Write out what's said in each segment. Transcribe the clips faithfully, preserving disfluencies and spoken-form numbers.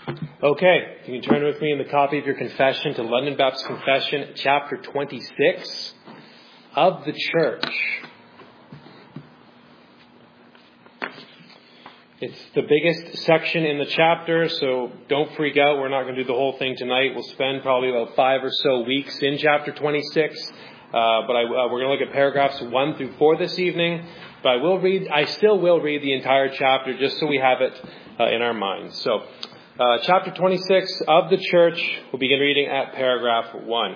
Okay, you can turn with me in the copy of your confession to London Baptist Confession, chapter twenty-six of the church. It's the biggest section in the chapter, so don't freak out. We're not going to do the whole thing tonight. We'll spend probably about five or so weeks in chapter twenty-six, uh, but I, uh, we're going to look at paragraphs one through four this evening. But I will read. I still will read the entire chapter just so we have it uh, in our minds. So. Uh, chapter twenty-six of the church, we'll begin reading at paragraph one.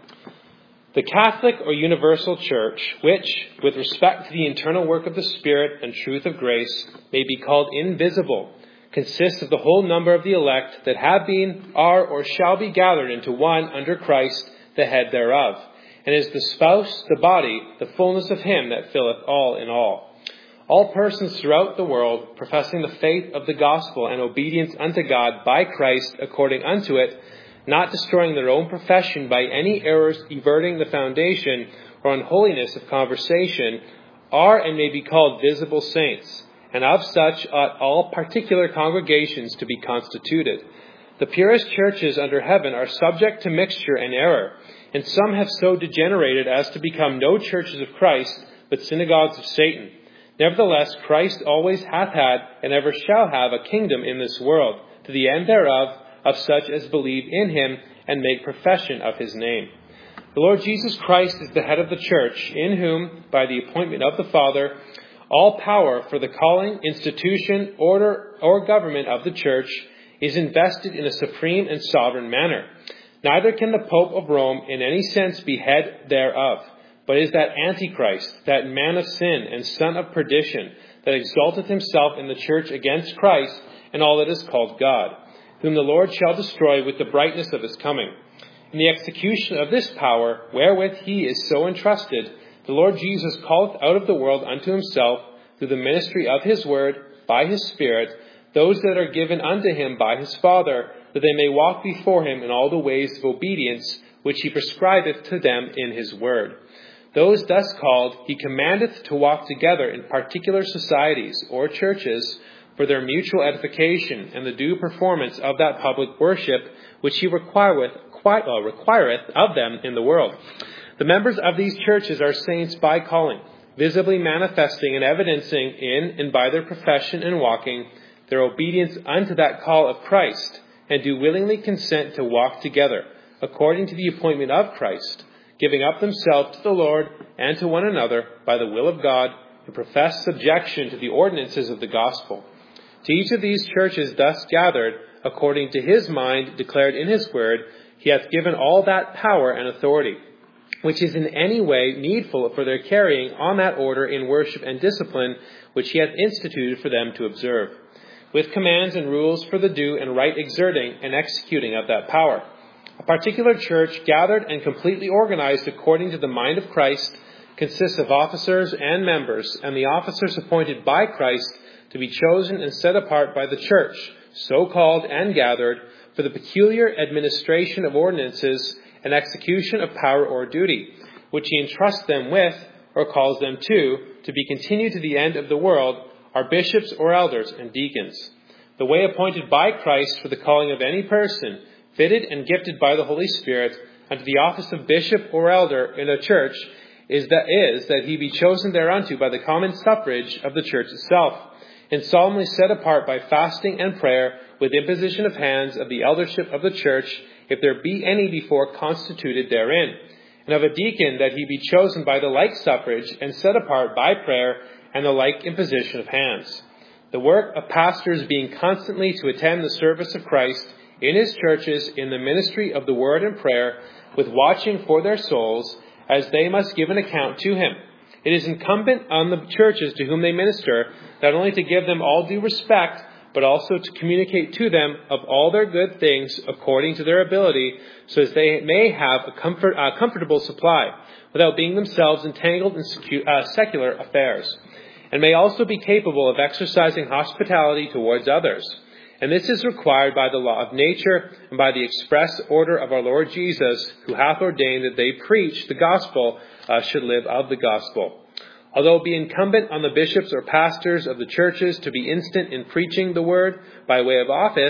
The Catholic or universal church, which, with respect to the internal work of the Spirit and truth of grace, may be called invisible, consists of the whole number of the elect that have been, are, or shall be gathered into one under Christ, the head thereof, and is the spouse, the body, the fullness of him that filleth all in all. All persons throughout the world, professing the faith of the gospel and obedience unto God by Christ according unto it, not destroying their own profession by any errors everting the foundation or unholiness of conversation, are and may be called visible saints, and of such ought all particular congregations to be constituted. The purest churches under heaven are subject to mixture and error, and some have so degenerated as to become no churches of Christ, but synagogues of Satan. Nevertheless, Christ always hath had, and ever shall have, a kingdom in this world, to the end thereof, of such as believe in him, and make profession of his name. The Lord Jesus Christ is the head of the church, in whom, by the appointment of the Father, all power for the calling, institution, order, or government of the church is invested in a supreme and sovereign manner. Neither can the Pope of Rome in any sense be head thereof, but is that Antichrist, that man of sin and son of perdition, that exalteth himself in the church against Christ and all that is called God, whom the Lord shall destroy with the brightness of his coming. In the execution of this power, wherewith he is so entrusted, the Lord Jesus calleth out of the world unto himself, through the ministry of his word, by his Spirit, those that are given unto him by his Father, that they may walk before him in all the ways of obedience, which he prescribeth to them in his word. Those thus called, he commandeth to walk together in particular societies or churches for their mutual edification and the due performance of that public worship which he requireth, uh, requireth of them in the world. The members of these churches are saints by calling, visibly manifesting and evidencing in and by their profession and walking their obedience unto that call of Christ, and do willingly consent to walk together according to the appointment of Christ, giving up themselves to the Lord and to one another by the will of God, and profess subjection to the ordinances of the gospel. To each of these churches thus gathered, according to his mind declared in his word, he hath given all that power and authority, which is in any way needful for their carrying on that order in worship and discipline, which he hath instituted for them to observe, with commands and rules for the due and right exerting and executing of that power. A particular church, gathered and completely organized according to the mind of Christ, consists of officers and members, and the officers appointed by Christ to be chosen and set apart by the church, so called and gathered, for the peculiar administration of ordinances and execution of power or duty, which he entrusts them with, or calls them to, to be continued to the end of the world, are bishops or elders and deacons. The way appointed by Christ for the calling of any person, fitted and gifted by the Holy Spirit, unto the office of bishop or elder in a church, is that is that he be chosen thereunto by the common suffrage of the church itself, and solemnly set apart by fasting and prayer, with imposition of hands of the eldership of the church, if there be any before constituted therein, and of a deacon that he be chosen by the like suffrage, and set apart by prayer and the like imposition of hands. The work of pastors being constantly to attend the service of Christ in his churches in the ministry of the word and prayer, with watching for their souls, as they must give an account to him. It is incumbent on the churches to whom they minister not only to give them all due respect, but also to communicate to them of all their good things according to their ability, so as they may have a comfort, uh, comfortable supply, without being themselves entangled in secu- uh, secular affairs, and may also be capable of exercising hospitality towards others. And this is required by the law of nature and by the express order of our Lord Jesus, who hath ordained that they preach the gospel uh, should live of the gospel. Although it be incumbent on the bishops or pastors of the churches to be instant in preaching the word by way of office,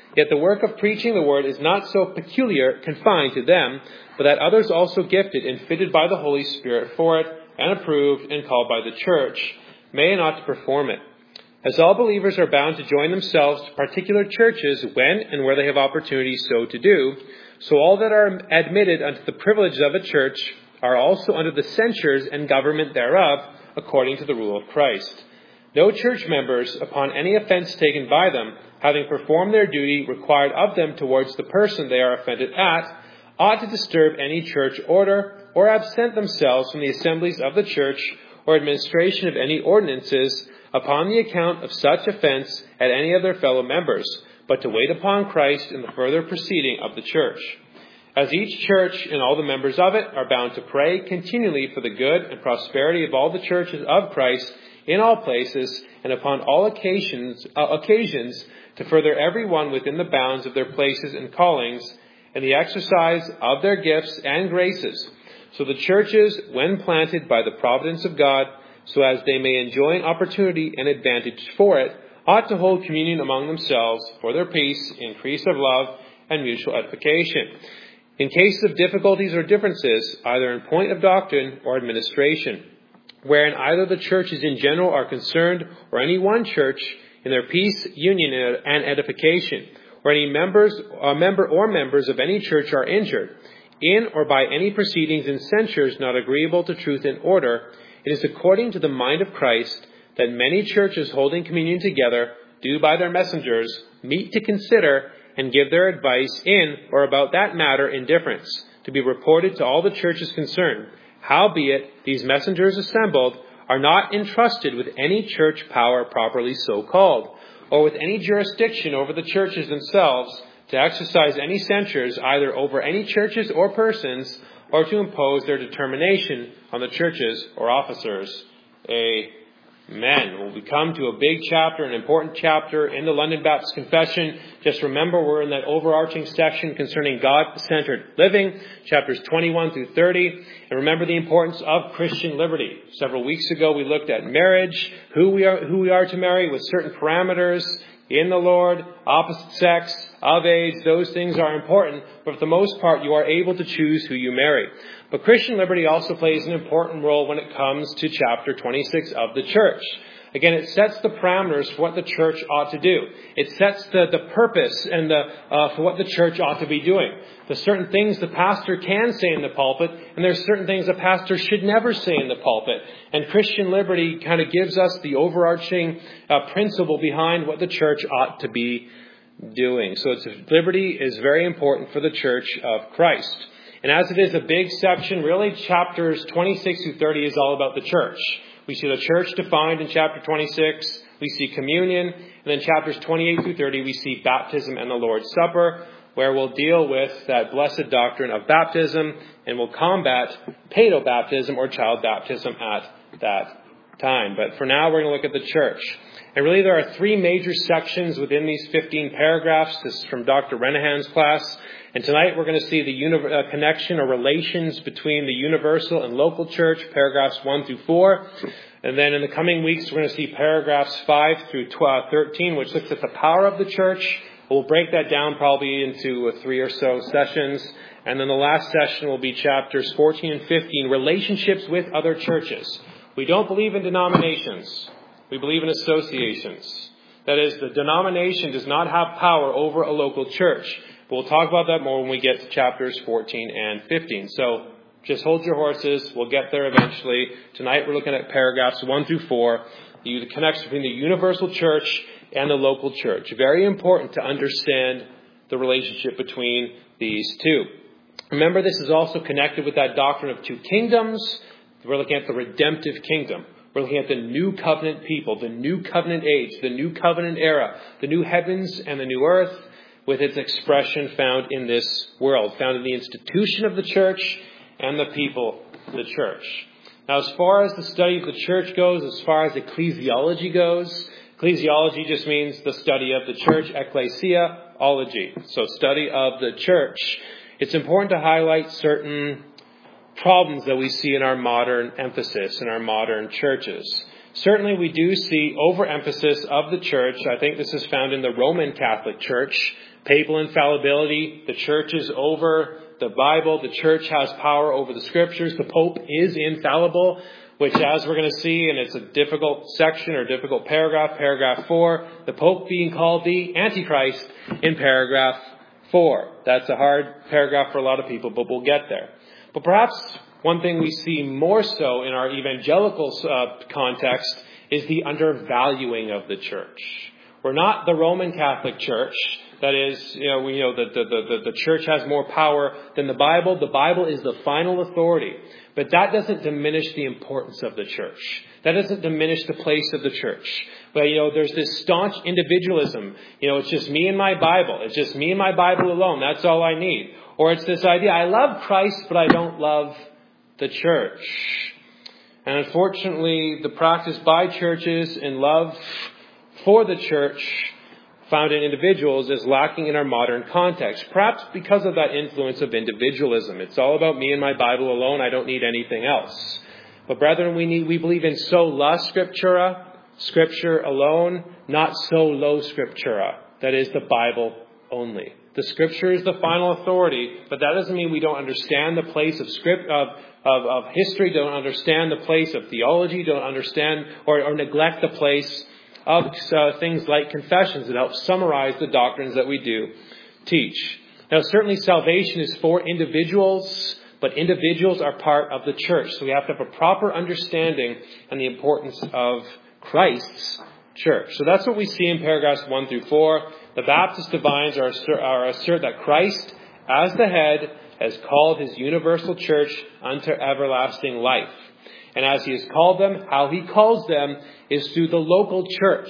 Yet the work of preaching the word is not so peculiar, confined to them, but that others also gifted and fitted by the Holy Spirit for it, and approved and called by the church, may and ought to perform it. As all believers are bound to join themselves to particular churches when and where they have opportunity so to do, so all that are admitted unto the privilege of a church are also under the censures and government thereof, according to the rule of Christ. No church members, upon any offense taken by them, having performed their duty required of them towards the person they are offended at, ought to disturb any church order, or absent themselves from the assemblies of the church, or administration of any ordinances, upon the account of such offense at any of their fellow members, but to wait upon Christ in the further proceeding of the church. As each church and all the members of it are bound to pray continually for the good and prosperity of all the churches of Christ in all places and upon all occasions, uh, occasions to further every one within the bounds of their places and callings, and the exercise of their gifts and graces. So the churches, when planted by the providence of God, so as they may enjoy an opportunity and advantage for it, ought to hold communion among themselves for their peace, increase of love, and mutual edification. In case of difficulties or differences, either in point of doctrine or administration, wherein either the churches in general are concerned, or any one church in their peace, union, and edification, or any members, a member or members of any church are injured, in or by any proceedings and censures not agreeable to truth and order, it is according to the mind of Christ that many churches holding communion together do by their messengers meet to consider and give their advice in or about that matter in difference, to be reported to all the churches concerned. Howbeit, these messengers assembled are not entrusted with any church power properly so called, or with any jurisdiction over the churches themselves, to exercise any censures either over any churches or persons, or to impose their determination on the churches or officers. Amen. Well, we come to a big chapter, an important chapter in the London Baptist Confession. Just remember, we're in that overarching section concerning God-centered living, chapters twenty-one through thirty. And remember the importance of Christian liberty. Several weeks ago, we looked at marriage, who we are, who we are to marry with certain parameters in the Lord, opposite sex, of age. Those things are important, but for the most part, you are able to choose who you marry. But Christian liberty also plays an important role when it comes to chapter twenty-six of the church. Again, it sets the parameters for what the church ought to do. It sets the, the purpose and the uh, for what the church ought to be doing. There's certain things the pastor can say in the pulpit, and there's certain things the pastor should never say in the pulpit. And Christian liberty kind of gives us the overarching uh, principle behind what the church ought to be doing. So it's, liberty is very important for the church of Christ. And as it is a big section, really chapters twenty-six through thirty is all about the church. We see the church defined in chapter twenty-six. We see communion. And then chapters twenty-eight through thirty, we see baptism and the Lord's Supper, where we'll deal with that blessed doctrine of baptism, and we'll combat paedobaptism or child baptism at that time. But for now, we're going to look at the church. And really, there are three major sections within these fifteen paragraphs. This is from Doctor Renahan's class. And tonight, we're going to see the uni- uh, connection or relations between the universal and local church, paragraphs one through four. And then in the coming weeks, we're going to see paragraphs five through thirteen, which looks at the power of the church. We'll break that down probably into uh, three or so sessions. And then the last session will be chapters fourteen and fifteen, relationships with other churches. We don't believe in denominations. We believe in associations. That is, the denomination does not have power over a local church. But we'll talk about that more when we get to chapters fourteen and fifteen. So just hold your horses. We'll get there eventually. Tonight we're looking at paragraphs one through four, the connection between the universal church and the local church. Very important to understand the relationship between these two. Remember, this is also connected with that doctrine of two kingdoms. We're looking at the redemptive kingdom. We're looking at the new covenant people, the new covenant age, the new covenant era, the new heavens and the new earth, with its expression found in this world, found in the institution of the church and the people of the church. Now, as far as the study of the church goes, as far as ecclesiology goes, ecclesiology just means the study of the church, ecclesiology, so study of the church. It's important to highlight certain problems that we see in our modern emphasis, in our modern churches. Certainly we do see overemphasis of the church. I think this is found in the Roman Catholic Church. Papal infallibility, the church is over the Bible, the church has power over the scriptures, the Pope is infallible, which as we're going to see, and it's a difficult section or difficult paragraph, paragraph four, the Pope being called the Antichrist in paragraph four. That's a hard paragraph for a lot of people, but we'll get there. But perhaps one thing we see more so in our evangelical uh, context is the undervaluing of the church. We're not the Roman Catholic Church. That is, you know, we know that the, the, the church has more power than the Bible. The Bible is the final authority. But that doesn't diminish the importance of the church. That doesn't diminish the place of the church. But, you know, there's this staunch individualism. You know, it's just me and my Bible. It's just me and my Bible alone. That's all I need. Or it's this idea, I love Christ, but I don't love the church. And unfortunately, the practice by churches and love for the church found in individuals is lacking in our modern context. Perhaps because of that influence of individualism. It's all about me and my Bible alone. I don't need anything else. But brethren, we need, we believe in sola scriptura, scripture alone, not solo scriptura. That is the Bible only. The scripture is the final authority, but that doesn't mean we don't understand the place of script of, of, of history, don't understand the place of theology, don't understand or, or neglect the place of uh, things like confessions that help summarize the doctrines that we do teach. Now, certainly salvation is for individuals, but individuals are part of the church. So we have to have a proper understanding and the importance of Christ's church. So that's what we see in paragraphs one through four. The Baptist divines are, are assert that Christ, as the head, has called his universal church unto everlasting life. And as he has called them, how he calls them is through the local church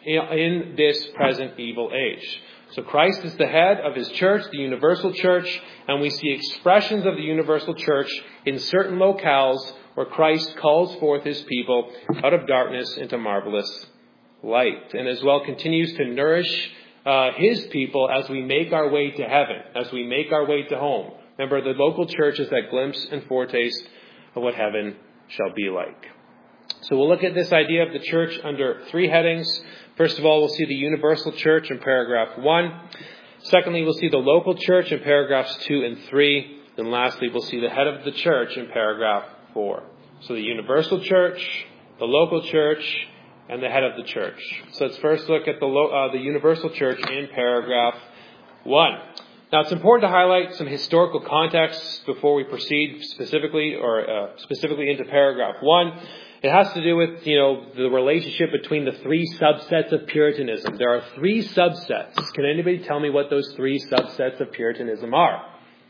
in this present evil age. So Christ is the head of his church, the universal church, and we see expressions of the universal church in certain locales where Christ calls forth his people out of darkness into marvelous light, and as well continues to nourish uh, his people as we make our way to heaven, as we make our way to home. Remember, the local church is that glimpse and foretaste of what heaven shall be like. So we'll look at this idea of the church under three headings. First of all, we'll see the universal church in paragraph one. Secondly, we'll see the local church in paragraphs two and three. Then lastly, we'll see the head of the church in paragraph four. So the universal church, the local church, and the head of the church. So let's first look at the lo- uh, the universal church in paragraph one. Now, it's important to highlight some historical context before we proceed specifically or uh, specifically into paragraph one. It has to do with, you know, the relationship between the three subsets of Puritanism. There are three subsets. Can anybody tell me what those three subsets of Puritanism are?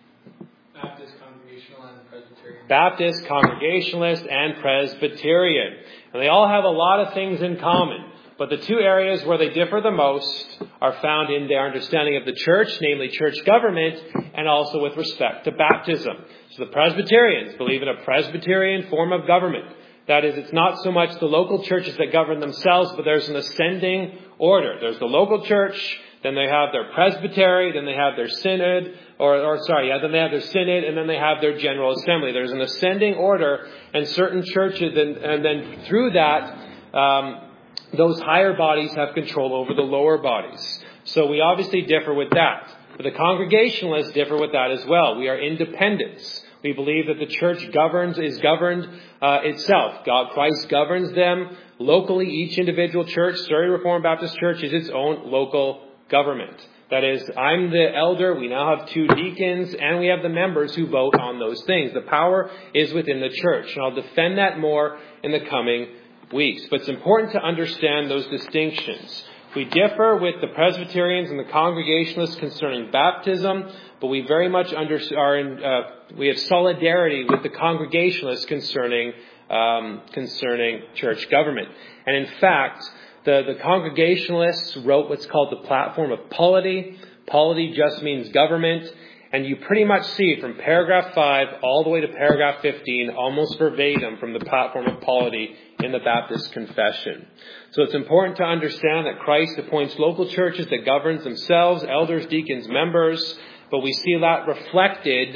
Baptist, Congregational, and Presbyterian. Baptist, Congregationalist, and Presbyterian. And they all have a lot of things in common. But the two areas where they differ the most are found in their understanding of the church, namely church government, and also with respect to baptism. So the Presbyterians believe in a Presbyterian form of government. That is, it's not so much the local churches that govern themselves, but there's an ascending order. There's the local church, then they have their presbytery, then they have their synod, or, or sorry, yeah, then they have their synod, and then they have their general assembly. There's an ascending order, and certain churches, and, and then through that, um, those higher bodies have control over the lower bodies. So we obviously differ with that. But the Congregationalists differ with that as well. We are independents. We believe that the church governs, is governed uh, itself. God, Christ governs them locally. Each individual church, Surrey Reformed Baptist Church, is its own local government. That is, I'm the elder, we now have two deacons, and we have the members who vote on those things. The power is within the church. And I'll defend that more in the coming weeks. But it's important to understand those distinctions. We differ with the Presbyterians and the Congregationalists concerning baptism, but we very much under, are in, uh, we have solidarity with the Congregationalists concerning um, concerning church government. And in fact, the, the Congregationalists wrote what's called the Platform of Polity. Polity just means government. And you pretty much see from paragraph five all the way to paragraph fifteen, almost verbatim from the Platform of Polity in the Baptist Confession. So it's important to understand that Christ appoints local churches that governs themselves, elders, deacons, members, but we see that reflected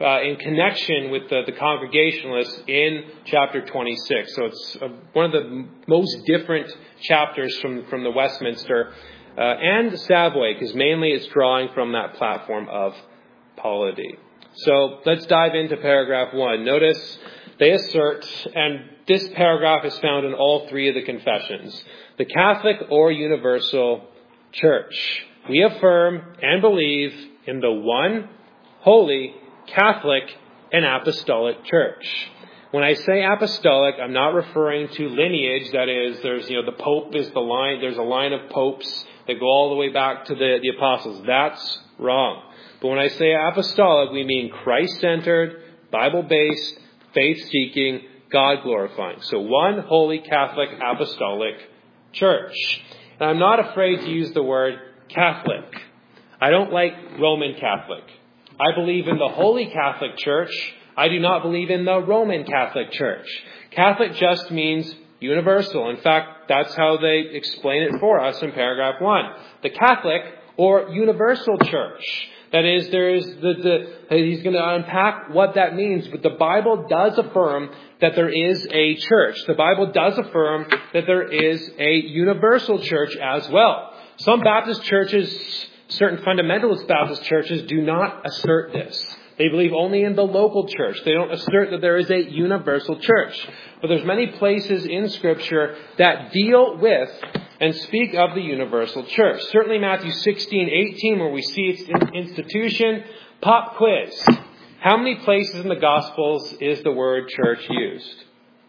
uh, in connection with the, the Congregationalists in chapter twenty-six. So it's uh, one of the most different chapters from, from the Westminster uh, and Savoy, because mainly it's drawing from that platform of polity. So let's dive into paragraph one. Notice they assert, and this paragraph is found in all three of the confessions, the Catholic or universal church. We affirm and believe in the one, holy, Catholic, and apostolic church. When I say apostolic, I'm not referring to lineage. That is, there's, you know, the Pope is the line, there's a line of popes that go all the way back to the, the apostles. That's wrong. But when I say apostolic, we mean Christ-centered, Bible-based, faith-seeking, God-glorifying. So one holy Catholic apostolic church. And I'm not afraid to use the word Catholic. I don't like Roman Catholic. I believe in the Holy Catholic Church. I do not believe in the Roman Catholic Church. Catholic just means universal. In fact, that's how they explain it for us in paragraph one. The Catholic or universal church. That is, there is the, the he's going to unpack what that means. But the Bible does affirm that there is a church. The Bible does affirm that there is a universal church as well. Some Baptist churches, certain fundamentalist Baptist churches, do not assert this. They believe only in the local church. They don't assert that there is a universal church. But there's many places in Scripture that deal with and speak of the universal church. Certainly Matthew sixteen eighteen, where we see its institution. Pop quiz. How many places in the Gospels is the word church used?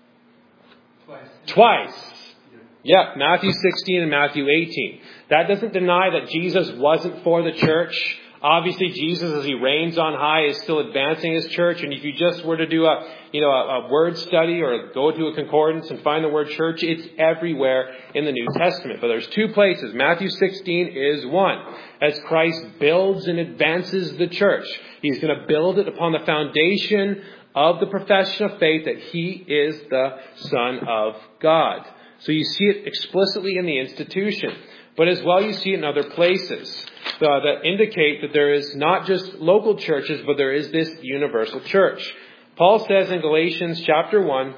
Twice. Twice. Yeah, Matthew sixteen and Matthew eighteen. That doesn't deny that Jesus wasn't for the church. Obviously, Jesus, as he reigns on high, is still advancing his church. And if you just were to do a, you know, a, a word study or go to a concordance and find the word church, it's everywhere in the New Testament. But there's two places. Matthew sixteen is one. As Christ builds and advances the church, he's going to build it upon the foundation of the profession of faith that he is the Son of God. So you see it explicitly in the institution. But as well, you see it in other places uh, that indicate that there is not just local churches, but there is this universal church. Paul says in Galatians chapter one,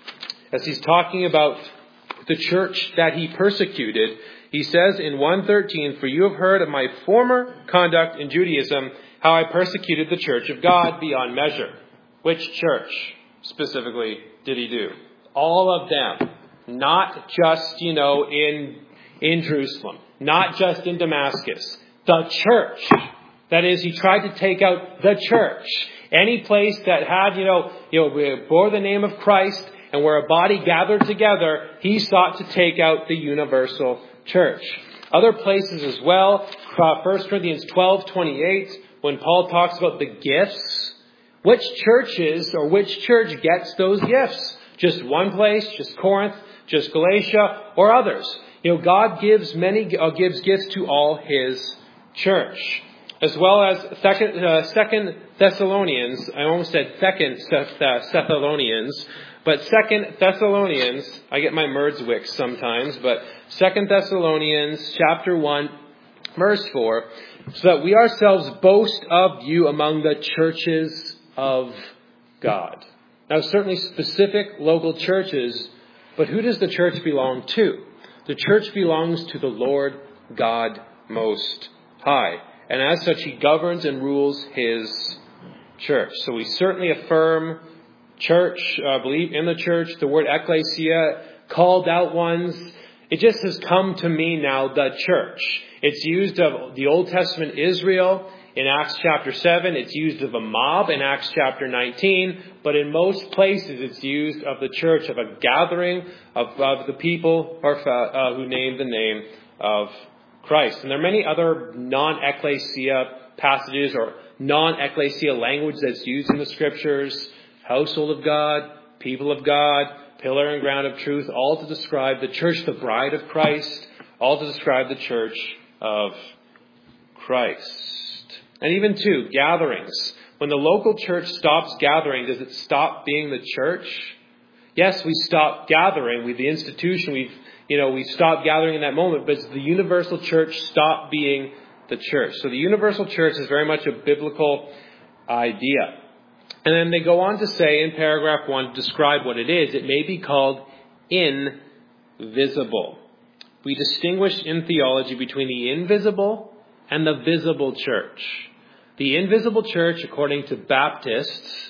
as he's talking about the church that he persecuted, he says in one thirteen, "For you have heard of my former conduct in Judaism, how I persecuted the church of God beyond measure." Which church specifically did he do? All of them. Not just, you know, in in Jerusalem. Not just in Damascus. The church. That is, he tried to take out the church. Any place that had, you know, you know, bore the name of Christ and where a body gathered together, he sought to take out the universal church. Other places as well. First Corinthians twelve twenty-eight, when Paul talks about the gifts. Which churches or which church gets those gifts? Just one place? Just Corinth? Just Galatia? Or others? You know, God gives many uh, gives gifts to all his church. As well as second, uh, second Thessalonians. I almost said second Thessalonians. But Second Thessalonians, I get my Merdswicks sometimes, but Second Thessalonians chapter one, verse four, so that we ourselves boast of you among the churches of God. Now, certainly specific local churches, but who does the church belong to? The church belongs to the Lord God Most High. And as such, he governs and rules his church. So we certainly affirm church, uh, believe in the church. The word ecclesia, called out ones. It just has come to mean now the church. It's used of the Old Testament Israel in Acts chapter seven. It's used of a mob in Acts chapter nineteen. But in most places, it's used of the church, of a gathering of, of the people or, uh, who name the name of Christ. And there are many other non-ecclesia passages or non-ecclesia language that's used in the Scriptures. Household of God, people of God, pillar and ground of truth, all to describe the church, the bride of Christ, all to describe the church of Christ. And even too, gatherings. When the local church stops gathering, does it stop being the church? Yes, we stop gathering. We, the institution, we've, you know, we stopped gathering in that moment, but the universal church stopped being the church. So the universal church is very much a biblical idea. And then they go on to say in paragraph one, to describe what it is, it may be called invisible. We distinguish in theology between the invisible and the visible church. The invisible church, according to Baptists,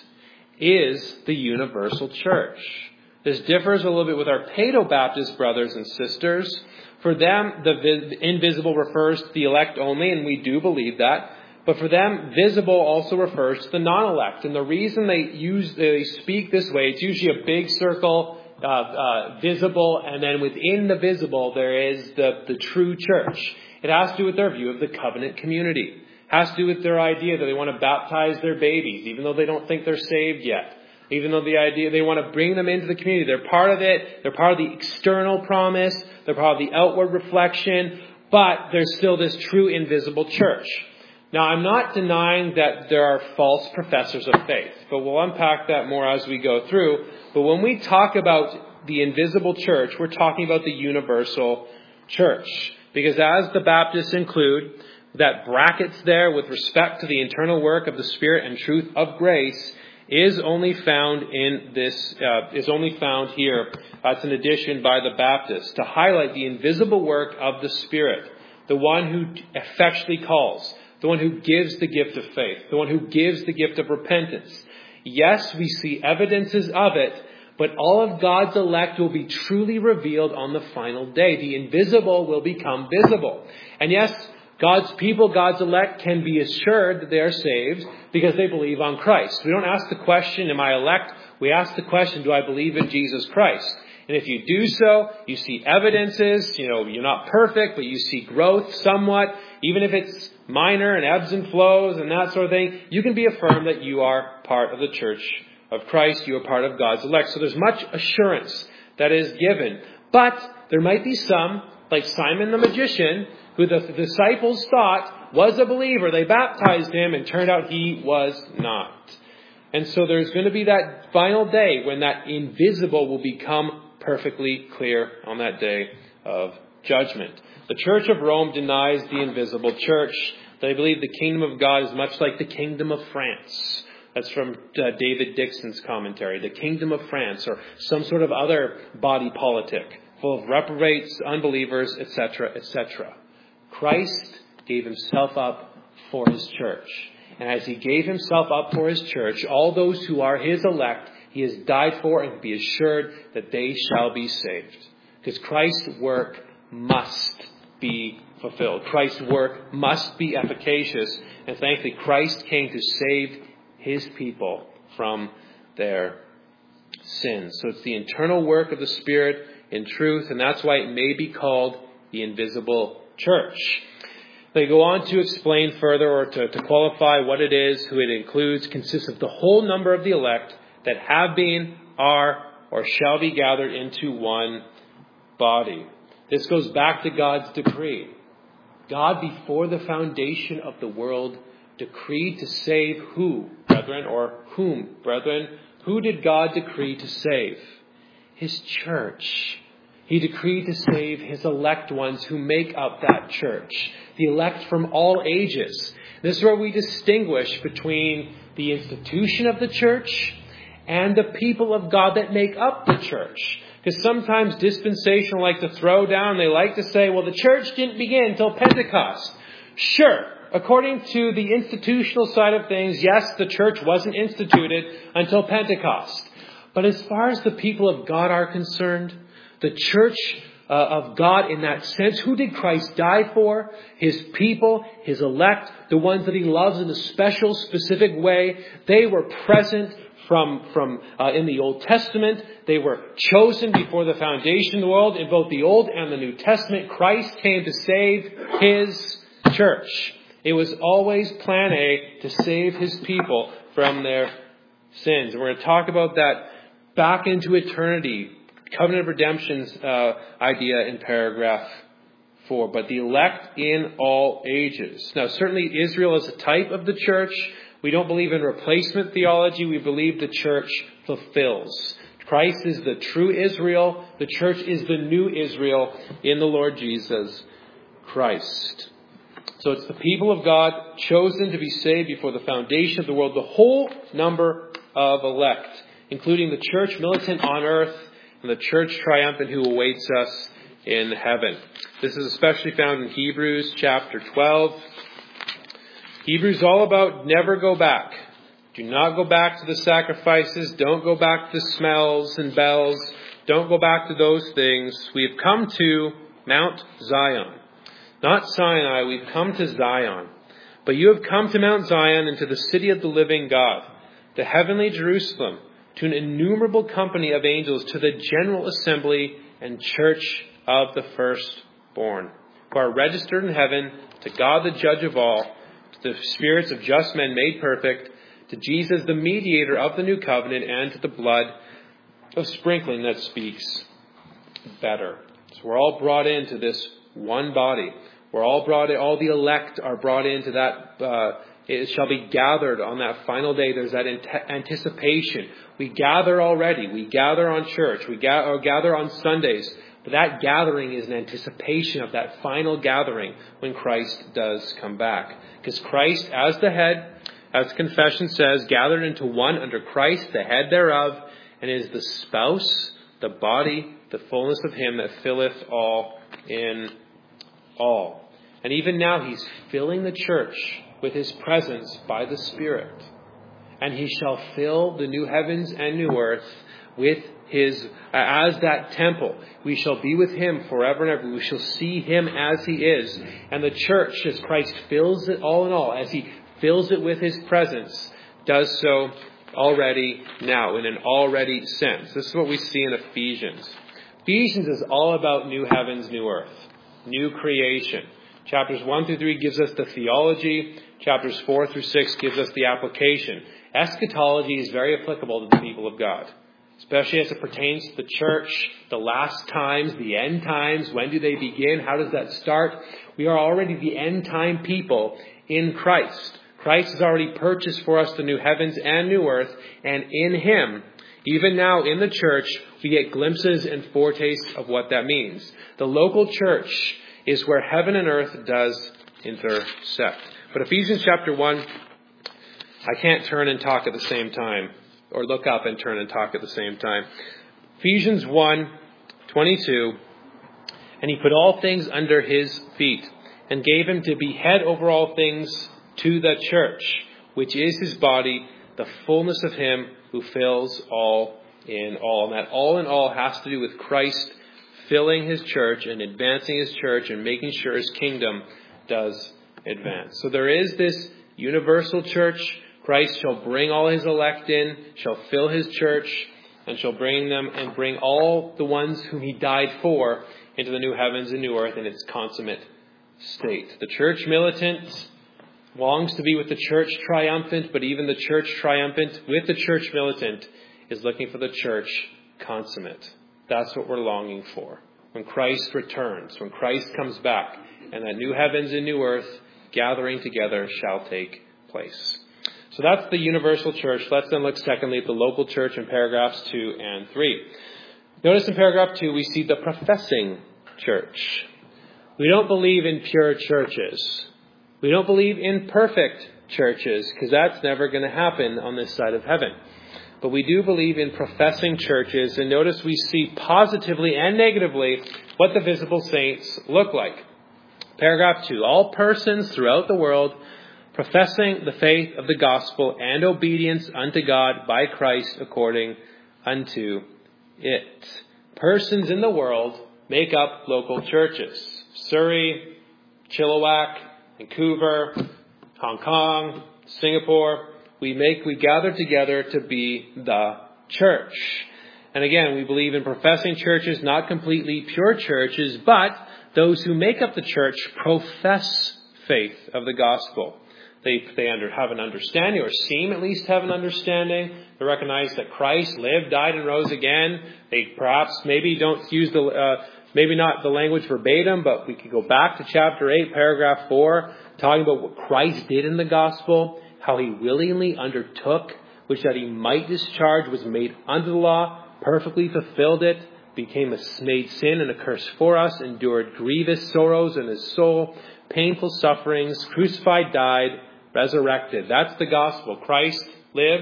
is the universal church. This differs a little bit with our Paedo-Baptist brothers and sisters. For them, the invisible refers to the elect only, and we do believe that. But for them, visible also refers to the non-elect. And the reason they use, they speak this way, it's usually a big circle, uh, uh, visible, and then within the visible, there is the, the true church. It has to do with their view of the covenant community. It has to do with their idea that they want to baptize their babies, even though they don't think they're saved yet. Even though the idea, they want to bring them into the community. They're part of it. They're part of the external promise. They're part of the outward reflection. But there's still this true invisible church. Now, I'm not denying that there are false professors of faith, but we'll unpack that more as we go through. But when we talk about the invisible church, we're talking about the universal church. Because as the Baptists include, that brackets there with respect to the internal work of the Spirit and truth of grace is only found in this, uh, is only found here. That's an addition by the Baptists to highlight the invisible work of the Spirit, the one who effectually calls, the one who gives the gift of faith, the one who gives the gift of repentance. Yes, we see evidences of it, but all of God's elect will be truly revealed on the final day. The invisible will become visible. And yes, God's people, God's elect, can be assured that they are saved because they believe on Christ. We don't ask the question, am I elect? We ask the question, do I believe in Jesus Christ? And if you do so, you see evidences. You know, you're not perfect, but you see growth somewhat. Even if it's minor and ebbs and flows and that sort of thing, you can be affirmed that you are part of the church of Christ. You are part of God's elect. So there's much assurance that is given. But there might be some, like Simon the magician, who the disciples thought was a believer. They baptized him and turned out he was not. And so there's going to be that final day when that invisible will become perfectly clear on that day of judgment. The Church of Rome denies the invisible church. They believe the kingdom of God is much like the kingdom of France. That's from uh, David Dixon's commentary. The kingdom of France, or some sort of other body politic full of reprobates, unbelievers, et cetera, et cetera. Christ gave himself up for his church. And as he gave himself up for his church, all those who are his elect, he has died for and be assured that they shall be saved. Because Christ's work must be fulfilled. Christ's work must be efficacious. And thankfully, Christ came to save his people from their sins. So it's the internal work of the Spirit in truth, and that's why it may be called the invisible church. They go on to explain further, or to, to qualify what it is, who it includes, consists of the whole number of the elect that have been, are, or shall be gathered into one body. This goes back to God's decree. God, before the foundation of the world, decreed to save who, brethren, or whom, brethren? Who did God decree to save? His church. He decreed to save his elect ones who make up that church. The elect from all ages. This is where we distinguish between the institution of the church and the people of God that make up the church. Because sometimes dispensational like to throw down, they like to say, well, the church didn't begin until Pentecost. Sure, according to the institutional side of things, yes, the church wasn't instituted until Pentecost. But as far as the people of God are concerned, the church uh, of God in that sense, who did Christ die for? His people, his elect, the ones that he loves in a special, specific way. They were present from, from uh, in the Old Testament. They were chosen before the foundation of the world. In both the Old and the New Testament, Christ came to save his church. It was always plan A to save his people from their sins. And we're going to talk about that back into eternity. Covenant of Redemption's uh, idea in paragraph four. But the elect in all ages. Now, certainly Israel is a type of the church. We don't believe in replacement theology. We believe the church fulfills. Christ is the true Israel. The church is the new Israel in the Lord Jesus Christ. So it's the people of God chosen to be saved before the foundation of the world. The whole number of elect, including the church militant on earth and the church triumphant who awaits us in heaven. This is especially found in Hebrews chapter twelve. Hebrews is all about never go back. Do not go back to the sacrifices. Don't go back to smells and bells. Don't go back to those things. We have come to Mount Zion. Not Sinai, we've come to Zion. But you have come to Mount Zion and to the city of the living God, the heavenly Jerusalem, to an innumerable company of angels, to the general assembly and church of the firstborn, who are registered in heaven, to God the judge of all, to the spirits of just men made perfect, to Jesus the mediator of the new covenant, and to the blood of sprinkling that speaks better. So we're all brought into this one body. We're all brought in, all the elect are brought into that, uh, it shall be gathered on that final day. There's that ant- anticipation. We gather already. We gather on church. We ga- or gather on Sundays. But that gathering is an anticipation of that final gathering when Christ does come back. Because Christ, as the head, as confession says, gathered into one under Christ, the head thereof, and is the spouse, the body, the fullness of him that filleth all in all. And even now he's filling the church with his presence by the Spirit. And he shall fill the new heavens and new earth with his, uh, as that temple. We shall be with him forever and ever. We shall see him as he is. And the church, as Christ fills it all in all, as he fills it with his presence, does so already now, in an already sense. This is what we see in Ephesians. Ephesians is all about new heavens, new earth, new creation. Chapters one through three gives us the theology. Chapters four through six gives us the application. Eschatology is very applicable to the people of God, especially as it pertains to the church, the last times, the end times. When do they begin? How does that start? We are already the end time people in Christ. Christ has already purchased for us the new heavens and new earth, and in him, even now in the church, we get glimpses and foretastes of what that means. The local church is where heaven and earth does intersect. But Ephesians chapter one, I can't turn and talk at the same time, or look up and turn and talk at the same time. Ephesians one, twenty-two, and he put all things under his feet, and gave him to be head over all things to the church, which is his body, the fullness of him who fills all in all. And that all in all has to do with Christ filling his church and advancing his church and making sure his kingdom does advance. So there is this universal church. Christ shall bring all his elect in, shall fill his church, and shall bring them and bring all the ones whom he died for into the new heavens and new earth in its consummate state. The church militant longs to be with the church triumphant, but even the church triumphant with the church militant is looking for the church consummate. That's what we're longing for. When Christ returns, when Christ comes back, and that new heavens and new earth gathering together shall take place. So that's the universal church. Let's then look secondly at the local church in paragraphs two and three. Notice in paragraph two we see the professing church. We don't believe in pure churches. We don't believe in perfect churches, because that's never going to happen on this side of heaven. But we do believe in professing churches, and notice we see positively and negatively what the visible saints look like. Paragraph two, all persons throughout the world professing the faith of the gospel and obedience unto God by Christ according unto it. Persons in the world make up local churches. Surrey, Chilliwack, Vancouver, Hong Kong, Singapore. We make, we gather together to be the church. And again, we believe in professing churches, not completely pure churches, but those who make up the church profess faith of the gospel. They, they under, have an understanding, or seem at least have an understanding. They recognize that Christ lived, died, and rose again. They perhaps maybe don't use the, uh, maybe not the language verbatim, but we could go back to chapter eight, paragraph four, talking about what Christ did in the gospel, how he willingly undertook, which that he might discharge, was made under the law, perfectly fulfilled it, became a made sin and a curse for us, endured grievous sorrows in his soul, painful sufferings, crucified, died, resurrected. That's the gospel. Christ lived,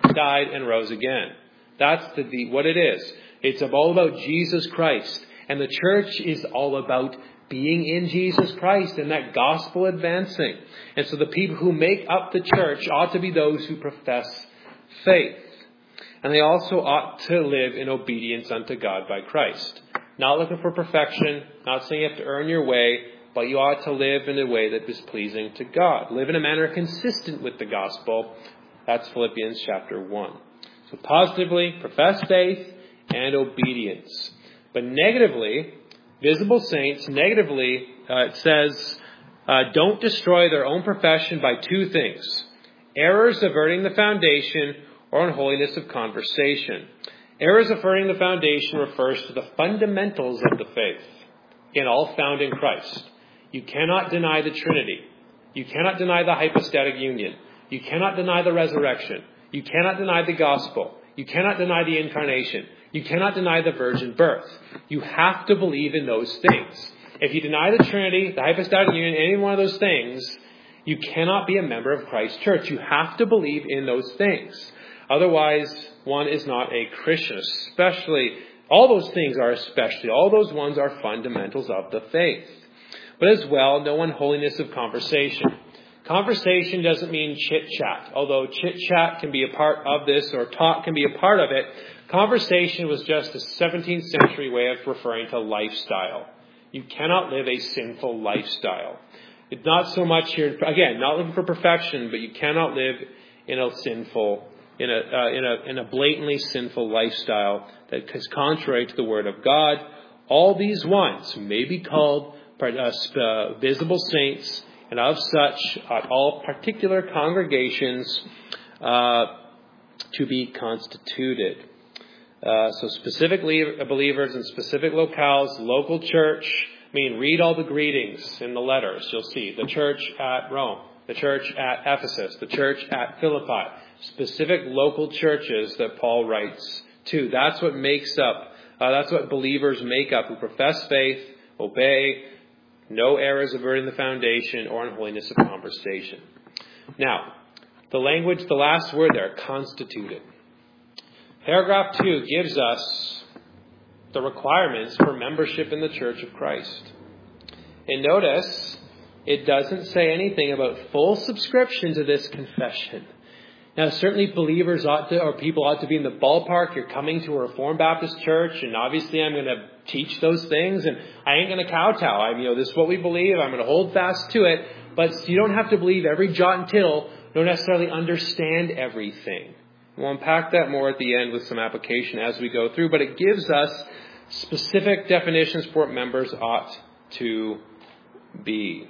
died, and rose again. That's the, the what it is. It's all about Jesus Christ. And the church is all about being in Jesus Christ and that gospel advancing. And so the people who make up the church ought to be those who profess faith. And they also ought to live in obedience unto God by Christ. Not looking for perfection, not saying you have to earn your way, but you ought to live in a way that is pleasing to God. Live in a manner consistent with the gospel. That's Philippians chapter one. So positively, profess faith and obedience. But negatively, visible saints, negatively, uh, it says, uh, don't destroy their own profession by two things. Errors averting the foundation or unholiness of conversation. Errors averting the foundation refers to the fundamentals of the faith, in all found in Christ. You cannot deny the Trinity. You cannot deny the hypostatic union. You cannot deny the resurrection. You cannot deny the gospel. You cannot deny the incarnation. You cannot deny the virgin birth. You have to believe in those things. If you deny the Trinity, the hypostatic union, any one of those things, you cannot be a member of Christ's church. You have to believe in those things. Otherwise, one is not a Christian, especially, all those things are especially, all those ones are fundamentals of the faith. But as well, no unholiness of conversation. Conversation doesn't mean chit-chat, although chit-chat can be a part of this, or talk can be a part of it. Conversation was just a seventeenth century way of referring to lifestyle. You cannot live a sinful lifestyle. It's not so much here, again, not looking for perfection, but you cannot live in a sinful In a, uh, in a in a blatantly sinful lifestyle that is contrary to the Word of God. All these ones may be called uh, uh, visible saints, and of such ought all particular congregations uh, to be constituted. Uh, so specifically believers in specific locales, local church. I mean, read all the greetings in the letters. You'll see the church at Rome, the church at Ephesus, the church at Philippi. Specific local churches that Paul writes to. That's what makes up, uh, that's what believers make up, who profess faith, obey, no errors averting the foundation or unholiness of conversation. Now, the language, the last word there, constituted. Paragraph two gives us the requirements for membership in the Church of Christ. And notice, it doesn't say anything about full subscription to this confession. Now, certainly believers ought to, or people ought to be in the ballpark. You're coming to a Reformed Baptist church, and obviously I'm going to teach those things, and I ain't going to kowtow. I, you know, this is what we believe. I'm going to hold fast to it. But you don't have to believe every jot and tittle. Don't necessarily understand everything. We'll unpack that more at the end with some application as we go through. But it gives us specific definitions for what members ought to be.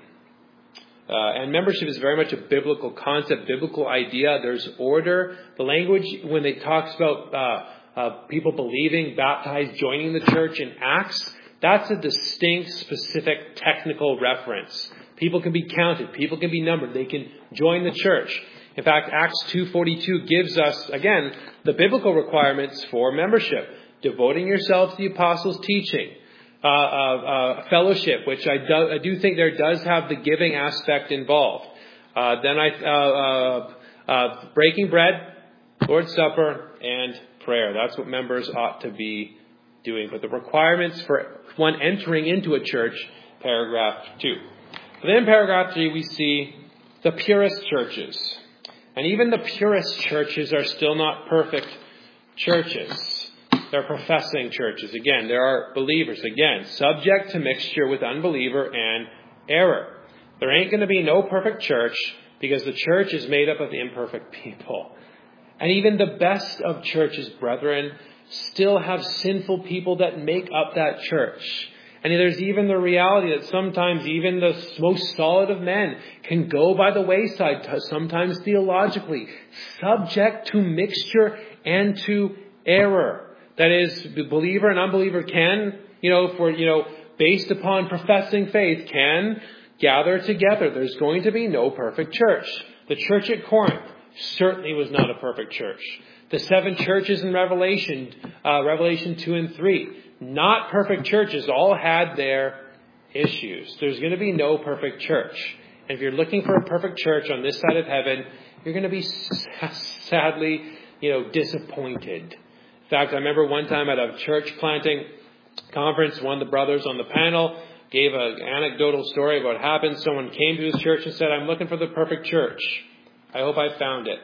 Uh, and membership is very much a biblical concept, biblical idea. There's order. The language, when it talks about uh, uh, people believing, baptized, joining the church in Acts, that's a distinct, specific, technical reference. People can be counted. People can be numbered. They can join the church. In fact, Acts two forty-two gives us, again, the biblical requirements for membership. Devoting yourself to the apostles' teaching. Uh, uh, uh, fellowship, which I do, I do think there does have the giving aspect involved. Uh, then I, uh, uh, uh, breaking bread, Lord's Supper, and prayer. That's what members ought to be doing. But the requirements for one entering into a church, paragraph two. But then in paragraph three, we see the purest churches. And even the purest churches are still not perfect churches. They're professing churches. Again, there are believers. Again, subject to mixture with unbeliever and error. There ain't going to be no perfect church because the church is made up of imperfect people. And even the best of churches, brethren, still have sinful people that make up that church. And there's even the reality that sometimes even the most solid of men can go by the wayside, sometimes theologically, subject to mixture and to error. That is, the believer and unbeliever can, you know, for, you know, based upon professing faith, can gather together. There's going to be no perfect church. The church at Corinth certainly was not a perfect church. The seven churches in Revelation, uh, Revelation two and three, not perfect churches, all had their issues. There's going to be no perfect church. And if you're looking for a perfect church on this side of heaven, you're going to be sadly you know, disappointed. In fact, I remember one time at a church planting conference, one of the brothers on the panel gave an anecdotal story about what happened. Someone came to his church and said, I'm looking for the perfect church. I hope I found it.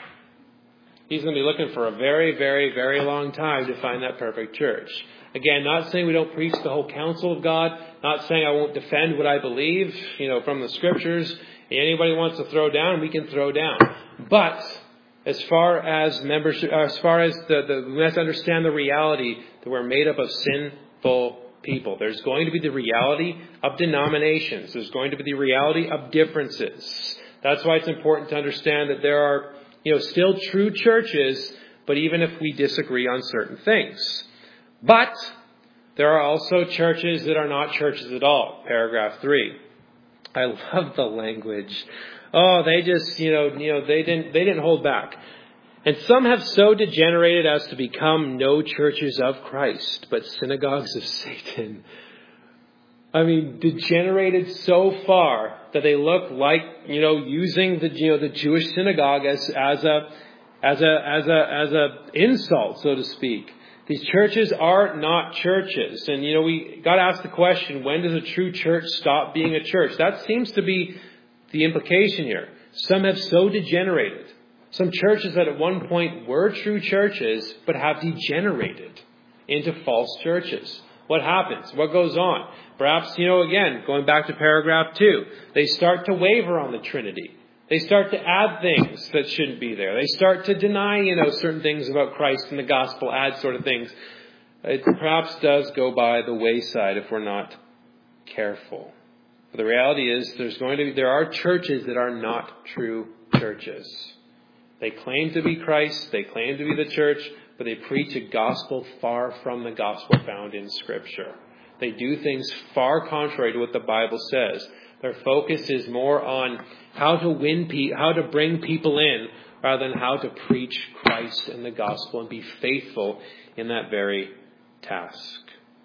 He's going to be looking for a very, very, very long time to find that perfect church. Again, not saying we don't preach the whole counsel of God, not saying I won't defend what I believe, you know, from the scriptures. Anybody wants to throw down, we can throw down. But as far as membership, as far as the, the we have to understand the reality that we're made up of sinful people. There's going to be the reality of denominations. There's going to be the reality of differences. That's why it's important to understand that there are, you know, still true churches, but even if we disagree on certain things. But there are also churches that are not churches at all. Paragraph three. I love the language. Oh, they just, you know, you know, they didn't, they didn't hold back. And some have so degenerated as to become no churches of Christ, but synagogues of Satan. I mean, degenerated so far that they look like, you know, using the, you know, the Jewish synagogue as, as a, as a, as a, as a insult, so to speak. These churches are not churches. And, you know, we got to ask the question, when does a true church stop being a church? That seems to be the implication here. Some have so degenerated. Some churches that at one point were true churches, but have degenerated into false churches. What happens? What goes on? Perhaps, you know, again, going back to paragraph two, they start to waver on the Trinity. They start to add things that shouldn't be there. They start to deny, you know, certain things about Christ and the gospel, add sort of things. It perhaps does go by the wayside if we're not careful. But the reality is there's going to be, there are churches that are not true churches. They claim to be Christ, they claim to be the church, but they preach a gospel far from the gospel found in Scripture. They do things far contrary to what the Bible says. Their focus is more on how to win, pe- how to bring people in, rather than how to preach Christ and the gospel and be faithful in that very task.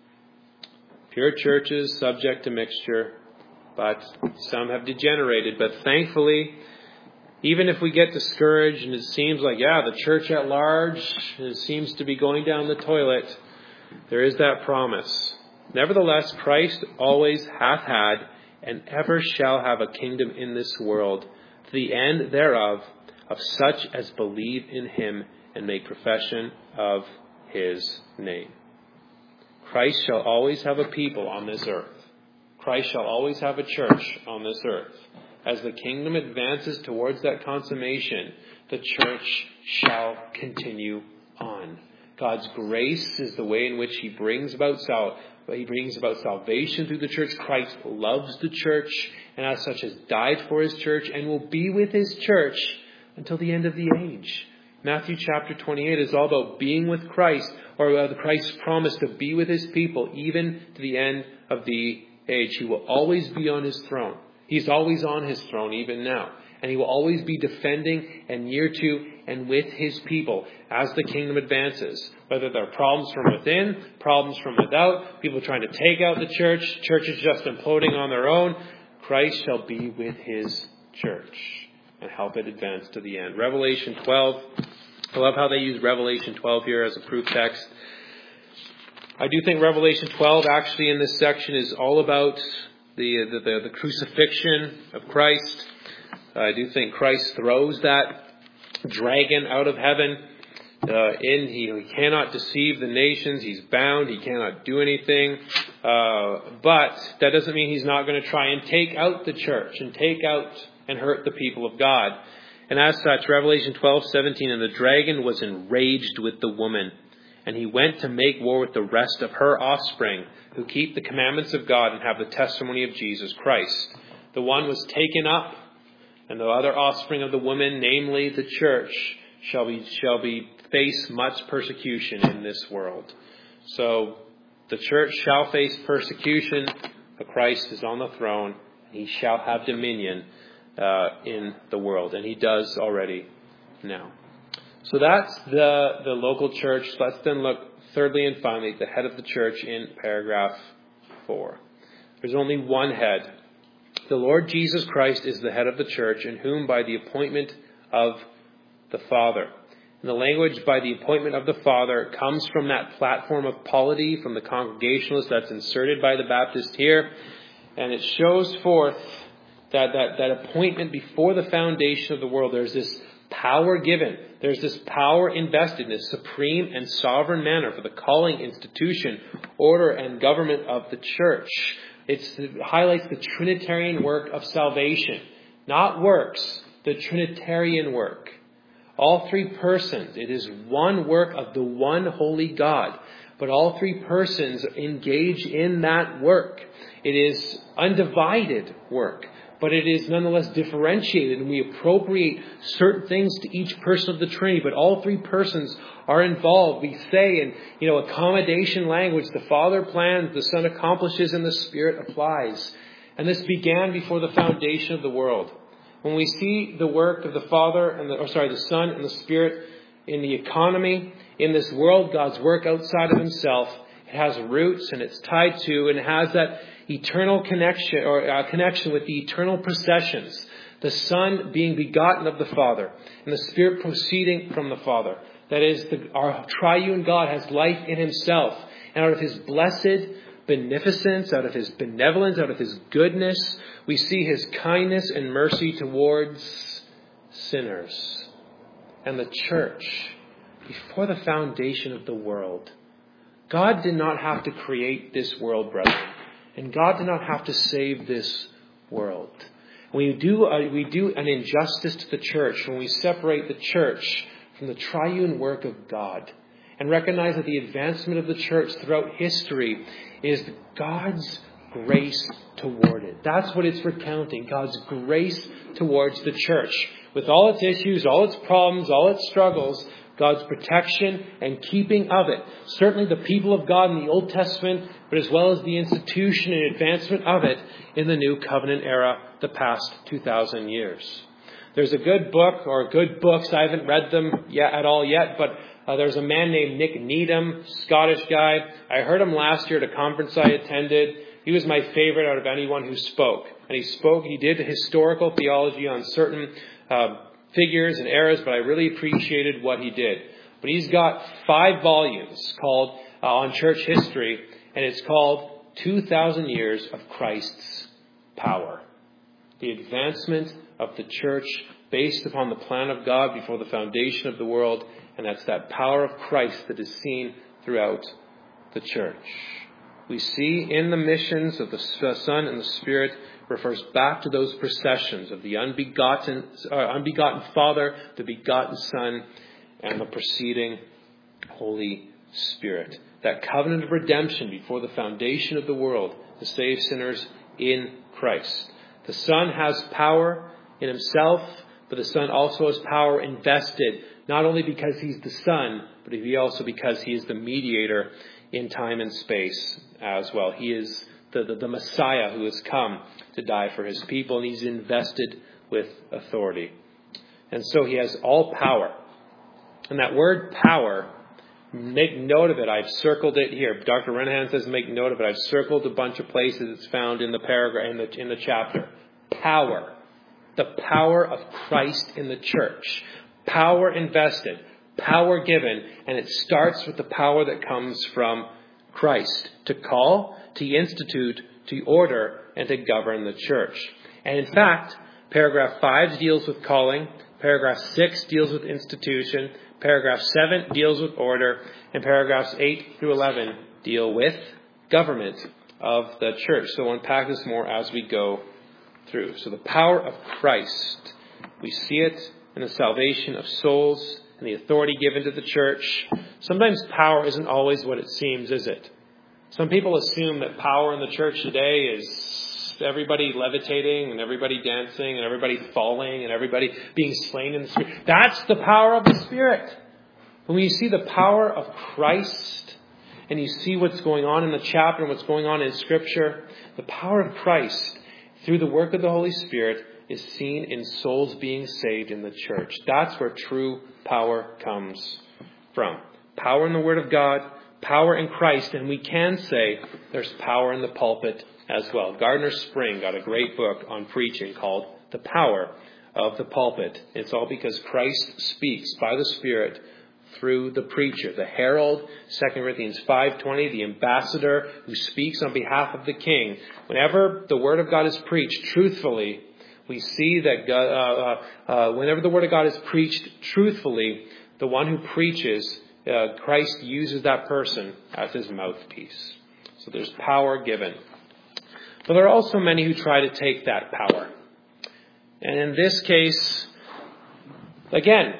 Pure churches subject to mixture, but some have degenerated. But thankfully, even if we get discouraged and it seems like, yeah, the church at large it seems to be going down the toilet, there is that promise. Nevertheless, Christ always hath had and ever shall have a kingdom in this world, to the end thereof, of such as believe in him and make profession of his name. Christ shall always have a people on this earth. Christ shall always have a church on this earth. As the kingdom advances towards that consummation, the church shall continue on. God's grace is the way in which he brings about sal- he brings about salvation through the church. Christ loves the church and as such has died for his church and will be with his church until the end of the age. Matthew chapter twenty-eight is all about being with Christ, or uh, Christ's promise to be with his people even to the end of the age. He will always be on his throne. He's always on his throne even now. And he will always be defending and near to and with his people as the kingdom advances. Whether there are problems from within, problems from without, people trying to take out the church, churches just imploding on their own, Christ shall be with his church and help it advance to the end. Revelation twelve. I love how they use Revelation twelve here as a proof text. I do think Revelation twelve actually in this section is all about the the, the, the crucifixion of Christ. I do think Christ throws that dragon out of heaven. Uh, in he, he cannot deceive the nations. He's bound. He cannot do anything. Uh, but that doesn't mean he's not going to try and take out the church and take out and hurt the people of God. And as such, Revelation twelve seventeen, and the dragon was enraged with the woman, and he went to make war with the rest of her offspring, who keep the commandments of God and have the testimony of Jesus Christ. The one was taken up, and the other offspring of the woman, namely the church, shall be shall be face much persecution in this world. So the church shall face persecution, but Christ is on the throne. He shall have dominion uh, in the world, and he does already now. So that's the, the local church. Let's then look thirdly and finally at the head of the church in paragraph four. There's only one head. The Lord Jesus Christ is the head of the church, in whom by the appointment of the Father. And the language by the appointment of the Father comes from that platform of polity, from the Congregationalist that's inserted by the Baptist here. And it shows forth that, that, that appointment before the foundation of the world. There's this power given. There's this power invested in this supreme and sovereign manner for the calling, institution, order, and government of the church. It's, it highlights the Trinitarian work of salvation. Not works, the Trinitarian work. All three persons. It is one work of the one holy God. But all three persons engage in that work. It is undivided work. But it is nonetheless differentiated, and we appropriate certain things to each person of the Trinity. But all three persons are involved. We say in, you know, accommodation language, the Father plans, the Son accomplishes, and the Spirit applies. And this began before the foundation of the world. When we see the work of the Father and the, or sorry, the Son and the Spirit in the economy, in this world, God's work outside of Himself, it has roots and it's tied to and it has that eternal connection or uh, connection with the eternal processions. The Son being begotten of the Father and the Spirit proceeding from the Father. That is, the, our triune God has life in Himself. And out of His blessed beneficence, out of His benevolence, out of His goodness, we see His kindness and mercy towards sinners. And the church, before the foundation of the world, God did not have to create this world, brethren. And God did not have to save this world. We do, uh, we do an injustice to the church when we separate the church from the triune work of God and recognize that the advancement of the church throughout history is God's grace toward it. That's what it's recounting, God's grace towards the church. With all its issues, all its problems, all its struggles, God's protection and keeping of it. Certainly the people of God in the Old Testament, but as well as the institution and advancement of it in the New Covenant era, the past two thousand years. There's a good book, or good books, I haven't read them yet at all yet, but uh, there's a man named Nick Needham, Scottish guy. I heard him last year at a conference I attended. He was my favorite out of anyone who spoke. And he spoke, he did historical theology on certain uh figures and eras, but I really appreciated what he did. But he's got five volumes called uh, on church history, and it's called two thousand Years of Christ's Power. The advancement of the church based upon the plan of God before the foundation of the world, and that's that power of Christ that is seen throughout the church. We see in the missions of the Son and the Spirit refers back to those processions of the unbegotten, uh, unbegotten Father, the begotten Son, and the preceding Holy Spirit. That covenant of redemption before the foundation of the world to save sinners in Christ. The Son has power in Himself, but the Son also has power invested, not only because He's the Son, but He also because He is the mediator in time and space as well. He is the, the, the Messiah who has come to die for His people, and He's invested with authority. And so He has all power. And that word power, make note of it. I've circled it here. Doctor Renahan says make note of it. I've circled a bunch of places it's found in the paragraph, in the, in the chapter. Power. The power of Christ in the church. Power invested. Power given. And it starts with the power that comes from Christ. To call, to institute, to order, and to govern the church. And in fact, paragraph five deals with calling. Paragraph six deals with institution. Paragraph seven deals with order. And paragraphs eight through eleven deal with government of the church. So we'll unpack this more as we go through. So the power of Christ. We see it in the salvation of souls and the authority given to the church. Sometimes power isn't always what it seems, is it? Some people assume that power in the church today is everybody levitating and everybody dancing and everybody falling and everybody being slain in the Spirit. That's the power of the Spirit. When you see the power of Christ and you see what's going on in the chapter and what's going on in Scripture, the power of Christ through the work of the Holy Spirit is seen in souls being saved in the church. That's where true power comes from. Power in the Word of God, power in Christ, and we can say there's power in the pulpit as well. Gardner Spring got a great book on preaching called The Power of the pulpit. It's all because Christ speaks by the Spirit through the preacher, the herald, Second Corinthians five twenty, the ambassador who speaks on behalf of the king. Whenever the word of God is preached truthfully, we see that God, uh, uh, uh, whenever the word of God is preached truthfully, the one who preaches, uh, Christ uses that person as his mouthpiece. So there's power given. But there are also many who try to take that power. And in this case, again,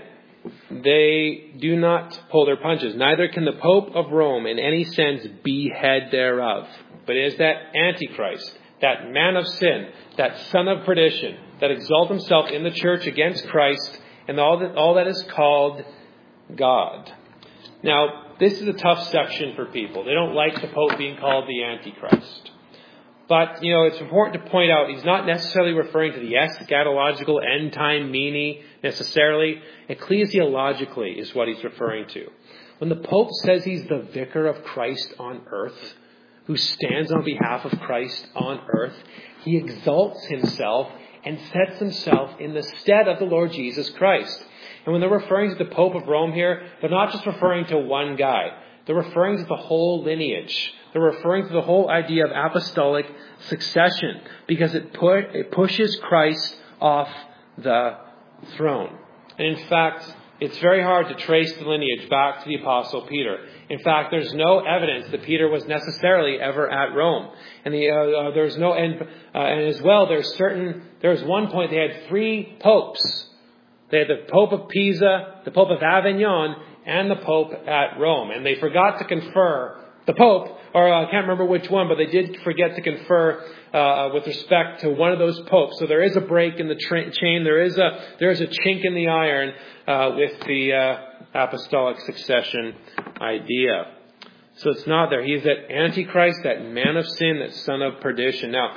they do not pull their punches. Neither can the Pope of Rome in any sense be head thereof. But it is that Antichrist, that man of sin, that son of perdition, that exalts himself in the church against Christ and all that, all that is called God. Now, this is a tough section for people. They don't like the Pope being called the Antichrist. But, you know, it's important to point out he's not necessarily referring to the eschatological end-time meaning necessarily. Ecclesiologically is what he's referring to. When the Pope says he's the vicar of Christ on earth, who stands on behalf of Christ on earth, he exalts himself and sets himself in the stead of the Lord Jesus Christ. And when they're referring to the Pope of Rome here, they're not just referring to one guy. They're referring to the whole lineage. They're referring to the whole idea of apostolic succession because it, put, it pushes Christ off the throne. And in fact, it's very hard to trace the lineage back to the Apostle Peter. In fact, there's no evidence that Peter was necessarily ever at Rome. And the, uh, uh, there's no, and, uh, and as well, there's certain, there's one point they had three popes. They had the Pope of Pisa, the Pope of Avignon, and the Pope at Rome. And they forgot to confer the Pope, or I can't remember which one, but they did forget to confer uh, with respect to one of those popes. So there is a break in the tra- chain. There is a there is a chink in the iron uh, with the uh, apostolic succession idea. So it's not there. He's that Antichrist, that man of sin, that son of perdition. Now,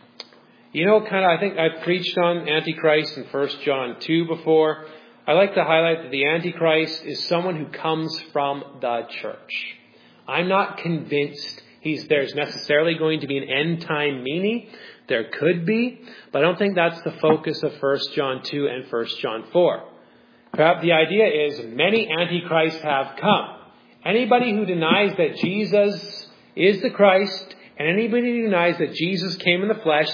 you know, kind of, I think I preached on Antichrist in First John two before. I like to highlight that the Antichrist is someone who comes from the church. I'm not convinced he's there's necessarily going to be an end-time meaning. There could be, but I don't think that's the focus of First John two and First John four. Perhaps the idea is many antichrists have come. Anybody who denies that Jesus is the Christ and anybody who denies that Jesus came in the flesh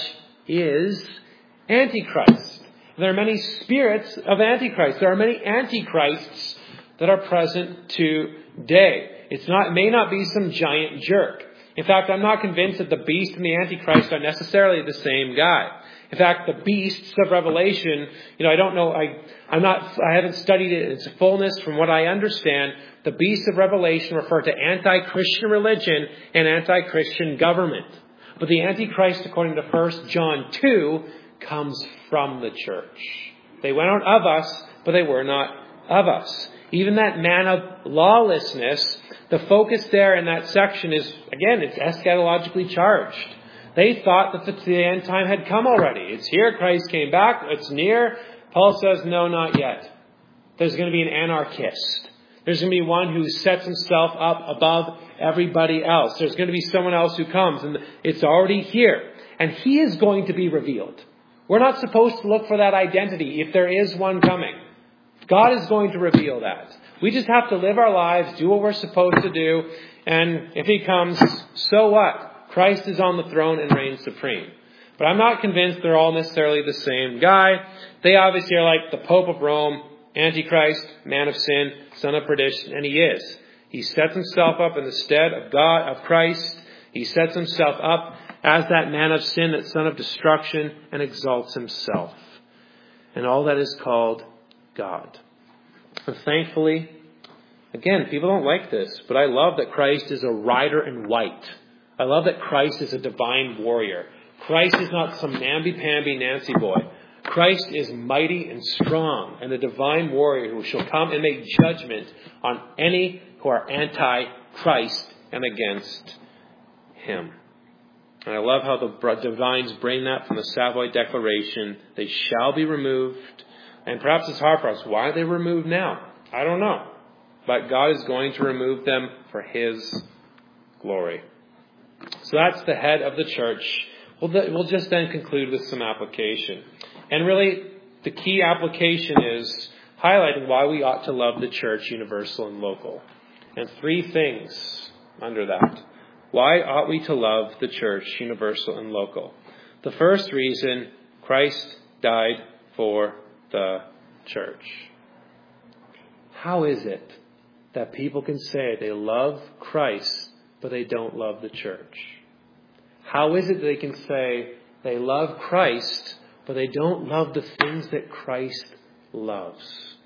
is Antichrist. There are many spirits of Antichrist. There are many Antichrists that are present today. It's not, it may not be some giant jerk. In fact, I'm not convinced that the beast and the Antichrist are necessarily the same guy. In fact, the beasts of Revelation, you know, I don't know, I, I'm not, I haven't studied it in its fullness. From what I understand, the beasts of Revelation refer to anti-Christian religion and anti-Christian government. But the Antichrist, according to First John two, comes from the church. They went out of us, but they were not of us. Even that man of lawlessness, the focus there in that section is, again, it's eschatologically charged. They thought that the end time had come already. It's here. Christ came back. It's near. Paul says, no, not yet. There's going to be an anarchist. There's going to be one who sets himself up above everybody else. There's going to be someone else who comes, and it's already here. And he is going to be revealed. We're not supposed to look for that identity if there is one coming. God is going to reveal that. We just have to live our lives, do what we're supposed to do, and if he comes, so what? Christ is on the throne and reigns supreme. But I'm not convinced they're all necessarily the same guy. They obviously are like the Pope of Rome, Antichrist, man of sin, son of perdition, and he is. He sets himself up in the stead of God, of Christ. He sets himself up as that man of sin, that son of destruction, and exalts himself. And all that is called God. And thankfully, again, people don't like this, but I love that Christ is a rider in white. I love that Christ is a divine warrior. Christ is not some namby-pamby Nancy boy. Christ is mighty and strong and a divine warrior who shall come and make judgment on any who are anti-Christ and against him. And I love how the divines bring that from the Savoy Declaration. They shall be removed. And perhaps it's hard for us. Why are they removed now? I don't know. But God is going to remove them for his glory. So that's the head of the church. We'll, we'll just then conclude with some application. And really, the key application is highlighting why we ought to love the church, universal and local. And three things under that. Why ought we to love the church, universal and local? The first reason, Christ died for the church. How is it that people can say they love Christ, but they don't love the church? How is it that they can say they love Christ, but they don't love the things that Christ loves?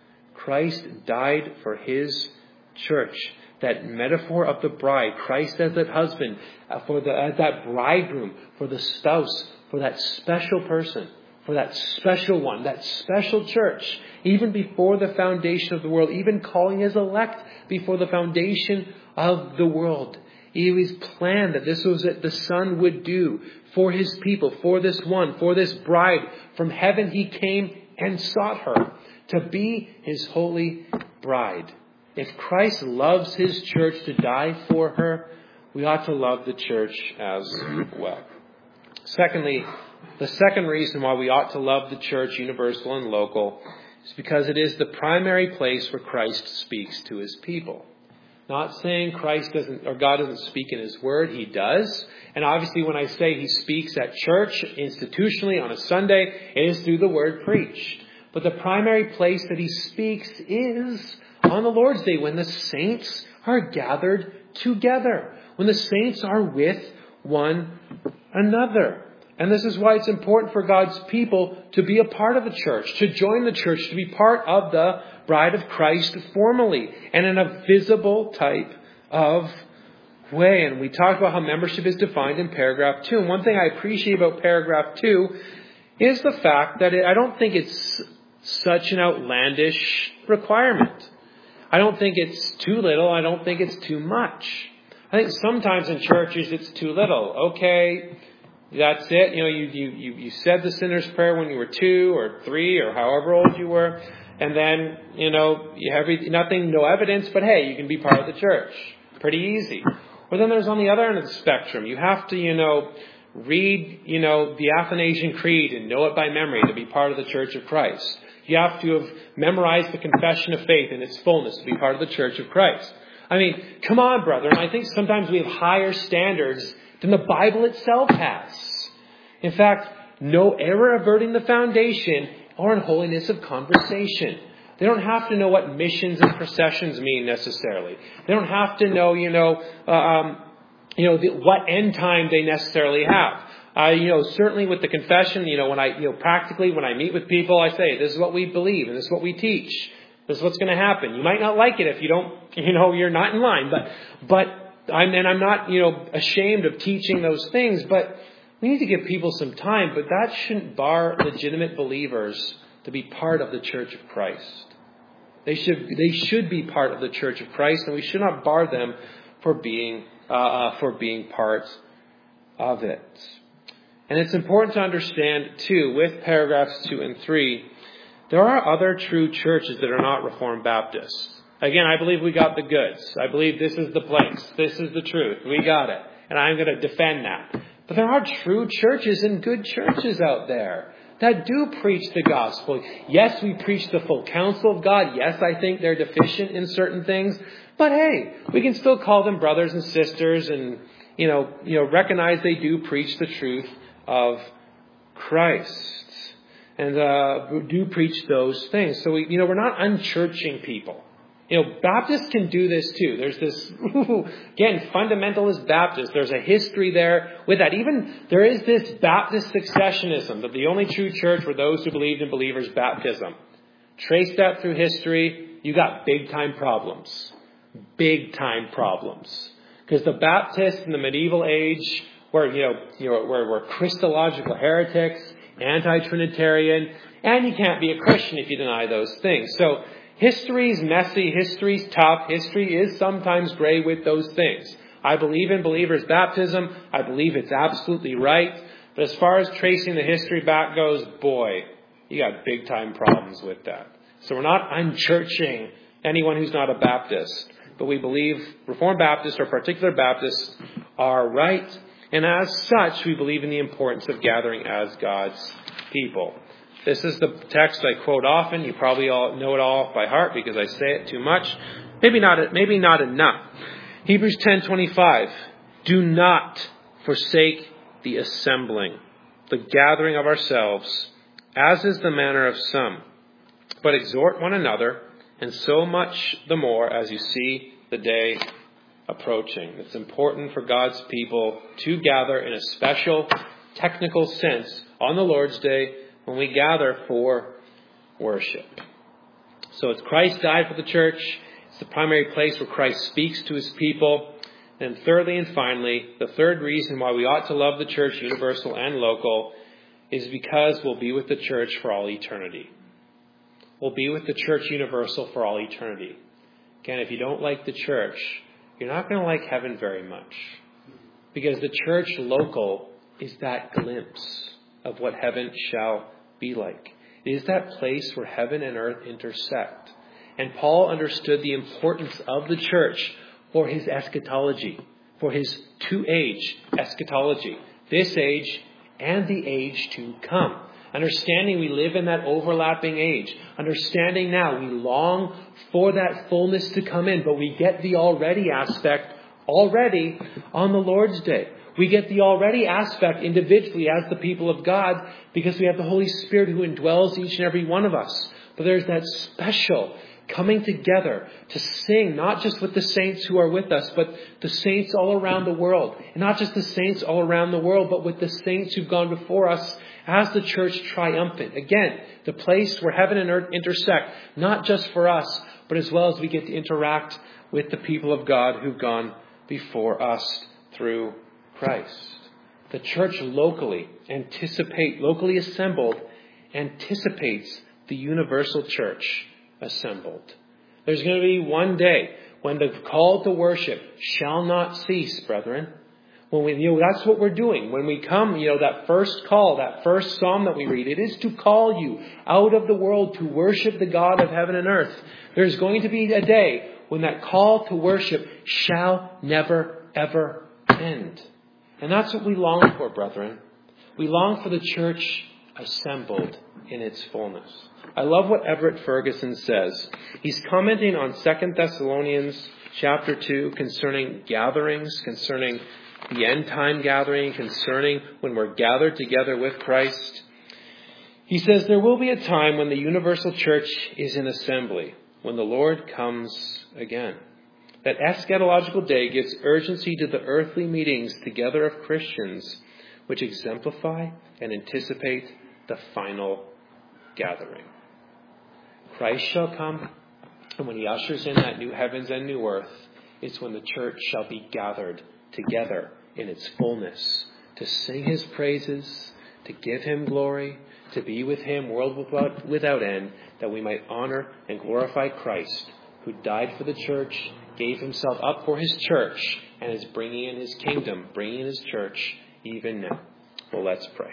Christ died for his church. That metaphor of the bride, Christ as that husband, for the, as that bridegroom, for the spouse, for that special person, for that special one, that special church, even before the foundation of the world, even calling his elect before the foundation of the world. He was planned that this was what the Son would do for his people, for this one, for this bride. From heaven he came and sought her to be his holy bride. If Christ loves his church to die for her, we ought to love the church as well. Secondly, the second reason why we ought to love the church, universal and local, is because it is the primary place where Christ speaks to his people. Not saying Christ doesn't, or God doesn't speak in his word. He does. And obviously when I say he speaks at church, institutionally, on a Sunday, it is through the word preached. But the primary place that he speaks is on the Lord's Day, when the saints are gathered together. When the saints are with one another. And this is why it's important for God's people to be a part of the church, to join the church, to be part of the bride of Christ formally and in a visible type of way. And we talked about how membership is defined in paragraph two. And one thing I appreciate about paragraph two is the fact that it, I don't think it's such an outlandish requirement. I don't think it's too little. I don't think it's too much. I think sometimes in churches it's too little. Okay, that's it. You know, you, you, you said the sinner's prayer when you were two or three or however old you were. And then, you know, you have nothing, no evidence, but hey, you can be part of the church. Pretty easy. Or then there's on the other end of the spectrum. You have to, you know, read, you know, the Athanasian Creed and know it by memory to be part of the Church of Christ. You have to have memorized the Confession of Faith in its fullness to be part of the Church of Christ. I mean, come on, brother. And I think sometimes we have higher standards than the Bible itself has. In fact, no error averting the foundation or in holiness of conversation. They don't have to know what missions and processions mean necessarily. They don't have to know, you know, uh, um, you know, the, what end time they necessarily have. Uh, you know, certainly with the confession, you know, when I, you know, practically when I meet with people, I say, this is what we believe and this is what we teach. This is what's going to happen. You might not like it if you don't, you know, you're not in line, but, but I'm, and I'm not, you know, ashamed of teaching those things, but we need to give people some time, but that shouldn't bar legitimate believers to be part of the Church of Christ. They should, they should be part of the Church of Christ, and we should not bar them for being, uh, for being part of it. And it's important to understand, too, with paragraphs two and three, there are other true churches that are not Reformed Baptists. Again, I believe we got the goods. I believe this is the place. This is the truth. We got it. And I'm going to defend that. But there are true churches and good churches out there that do preach the gospel. Yes, we preach the full counsel of God. Yes, I think they're deficient in certain things. But hey, we can still call them brothers and sisters and, you know, you know, recognize they do preach the truth of Christ and uh, do preach those things. So, we, you know, we're not unchurching people. You know, Baptists can do this too. There's this, again, fundamentalist Baptist. There's a history there with that. Even there is this Baptist successionism, that the only true church were those who believed in believers' baptism. Trace that through history, you got big time problems. Big time problems. Because the Baptists in the medieval age were, you know, you know, were, were Christological heretics, anti-Trinitarian, and you can't be a Christian if you deny those things. So, history's messy, history's tough, history is sometimes gray with those things. I believe in believers' baptism. I believe it's absolutely right. But as far as tracing the history back goes, boy, you got big time problems with that. So we're not unchurching anyone who's not a Baptist. But we believe Reformed Baptists or particular Baptists are right. And as such, we believe in the importance of gathering as God's people. This is the text I quote often. You probably all know it all by heart because I say it too much. Maybe not, maybe not enough. Hebrews ten twenty-five. Do not forsake the assembling, the gathering of ourselves, as is the manner of some, but exhort one another, and so much the more as you see the day approaching. It's important for God's people to gather in a special technical sense on the Lord's Day when we gather for worship. So it's Christ died for the church. It's the primary place where Christ speaks to his people. And thirdly and finally, the third reason why we ought to love the church, universal and local, is because we'll be with the church for all eternity. We'll be with the church universal for all eternity. Again, if you don't like the church, you're not going to like heaven very much. Because the church local is that glimpse of what heaven shall be like. It is that place where heaven and earth intersect. And Paul understood the importance of the church for his eschatology, for his two-age eschatology, this age and the age to come. Understanding we live in that overlapping age. Understanding now we long for that fullness to come in, but we get the already aspect already on the Lord's Day. We get the already aspect individually as the people of God because we have the Holy Spirit who indwells each and every one of us. But there's that special coming together to sing, not just with the saints who are with us, but the saints all around the world. And not just the saints all around the world, but with the saints who've gone before us as the church triumphant. Again, the place where heaven and earth intersect, not just for us, but as well as we get to interact with the people of God who've gone before us through Christ. The church locally anticipate, locally assembled, anticipates the universal church assembled. There's going to be one day when the call to worship shall not cease, brethren. When we, you know, that's what we're doing. When we come, you know, that first call, that first psalm that we read, it is to call you out of the world to worship the God of heaven and earth. There's going to be a day when that call to worship shall never, ever end. And that's what we long for, brethren. We long for the church assembled in its fullness. I love what Everett Ferguson says. He's commenting on Second Thessalonians chapter two concerning gatherings, concerning the end time gathering, concerning when we're gathered together with Christ. He says, there will be a time when the universal church is in assembly, when the Lord comes again. That eschatological day gives urgency to the earthly meetings together of Christians, which exemplify and anticipate the final gathering. Christ shall come, and when he ushers in that new heavens and new earth, it's when the church shall be gathered together in its fullness to sing his praises, to give him glory, to be with him world without, without end, that we might honor and glorify Christ, who died for the church, gave himself up for his church, and is bringing in his kingdom, bringing in his church even now. Well, let's pray.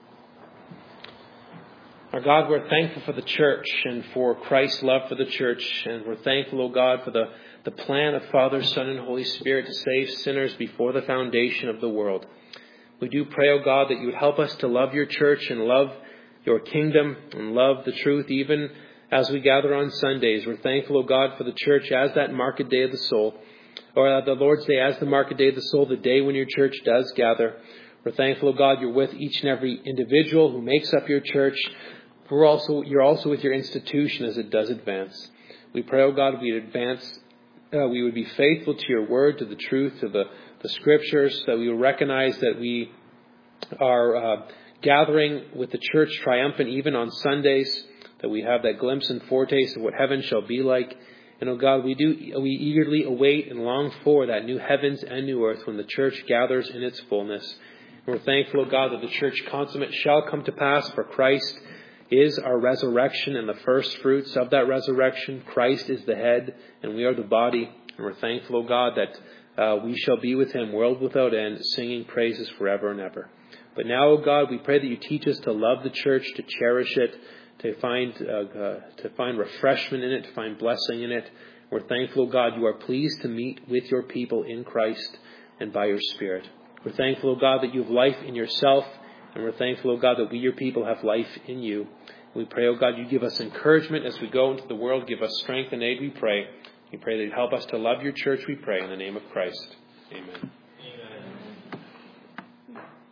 Our God, we're thankful for the church and for Christ's love for the church. And we're thankful, O God, for the, the plan of Father, Son, and Holy Spirit to save sinners before the foundation of the world. We do pray, O God, that you would help us to love your church and love your kingdom and love the truth even as we gather on Sundays. We're thankful, O God, for the church as that market day of the soul, or the Lord's Day as the market day of the soul, the day when your church does gather. We're thankful, O God, you're with each and every individual who makes up your church. We're also, you're also with your institution as it does advance. We pray, oh God, we advance, uh, we would be faithful to your word, to the truth, to the, the scriptures, that we will recognize that we are uh, gathering with the church triumphant even on Sundays, that we have that glimpse and foretaste of what heaven shall be like. And oh God, we do we eagerly await and long for that new heavens and new earth when the church gathers in its fullness. And we're thankful, oh God, that the church consummate shall come to pass, for Christ is our resurrection and the first fruits of that resurrection. Christ is the head and we are the body. And we're thankful, O God, that uh, we shall be with him world without end, singing praises forever and ever. But now, O God, we pray that you teach us to love the church, to cherish it, to find uh, uh, to find refreshment in it, to find blessing in it. We're thankful, O God, you are pleased to meet with your people in Christ and by your Spirit. We're thankful, O God, that you have life in yourself. And we're thankful, O God, that we, your people, have life in you. We pray, oh God, you give us encouragement as we go into the world. Give us strength and aid, we pray. We pray that you help us to love your church, we pray, in the name of Christ. Amen.